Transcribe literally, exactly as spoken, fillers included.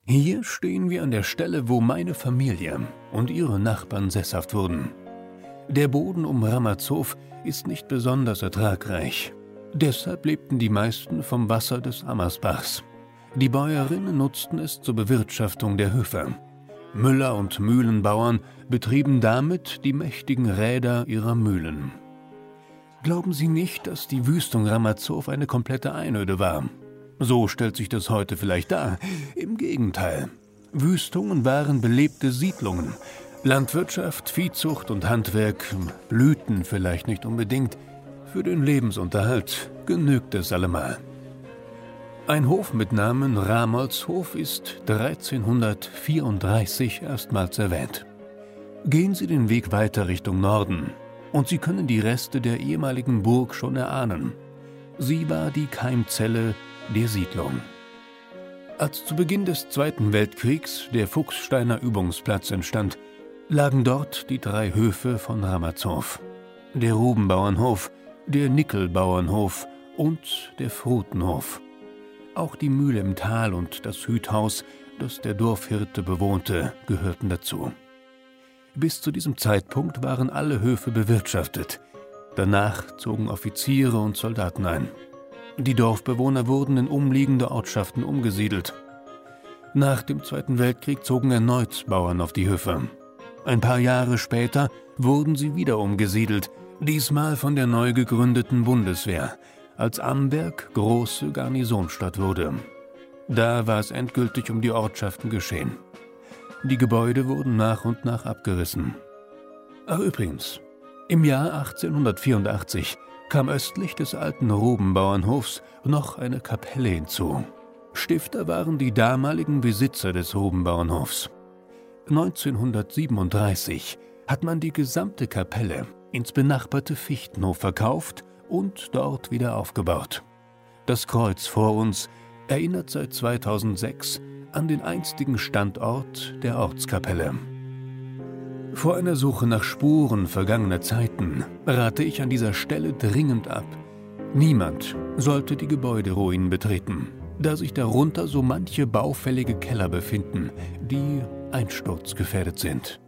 Hier stehen wir an der Stelle, wo meine Familie und ihre Nachbarn sesshaft wurden. Der Boden um Ramazow ist nicht besonders ertragreich. Deshalb lebten die meisten vom Wasser des Ammersbachs. Die Bäuerinnen nutzten es zur Bewirtschaftung der Höfe. Müller und Mühlenbauern betrieben damit die mächtigen Räder ihrer Mühlen. Glauben Sie nicht, dass die Wüstung Ramazow eine komplette Einöde war? So stellt sich das heute vielleicht dar. Im Gegenteil. Wüstungen waren belebte Siedlungen. Landwirtschaft, Viehzucht und Handwerk blühten vielleicht nicht unbedingt. Für den Lebensunterhalt genügt es allemal. Ein Hof mit Namen Ramoldshof ist dreizehnhundertvierunddreißig erstmals erwähnt. Gehen Sie den Weg weiter Richtung Norden und Sie können die Reste der ehemaligen Burg schon erahnen. Sie war die Keimzelle der Siedlung. Als zu Beginn des Zweiten Weltkriegs der Fuchssteiner Übungsplatz entstand, lagen dort die drei Höfe von Ramazow: der Rubenbauernhof, der Nickelbauernhof und der Frutenhof. Auch die Mühle im Tal und das Hüthaus, das der Dorfhirte bewohnte, gehörten dazu. Bis zu diesem Zeitpunkt waren alle Höfe bewirtschaftet. Danach zogen Offiziere und Soldaten ein. Die Dorfbewohner wurden in umliegende Ortschaften umgesiedelt. Nach dem Zweiten Weltkrieg zogen erneut Bauern auf die Höfe. Ein paar Jahre später wurden sie wieder umgesiedelt, diesmal von der neu gegründeten Bundeswehr, als Amberg große Garnisonsstadt wurde. Da war es endgültig um die Ortschaften geschehen. Die Gebäude wurden nach und nach abgerissen. Ach übrigens, im Jahr achtzehnhundertvierundachtzig kam östlich des alten Rubenbauernhofs noch eine Kapelle hinzu. Stifter waren die damaligen Besitzer des Rubenbauernhofs. neunzehnhundertsiebenunddreißig hat man die gesamte Kapelle ins benachbarte Fichtenhof verkauft und dort wieder aufgebaut. Das Kreuz vor uns erinnert seit zweitausendsechs an den einstigen Standort der Ortskapelle. Vor einer Suche nach Spuren vergangener Zeiten rate ich an dieser Stelle dringend ab. Niemand sollte die Gebäuderuinen betreten, da sich darunter so manche baufällige Keller befinden, die einsturzgefährdet sind.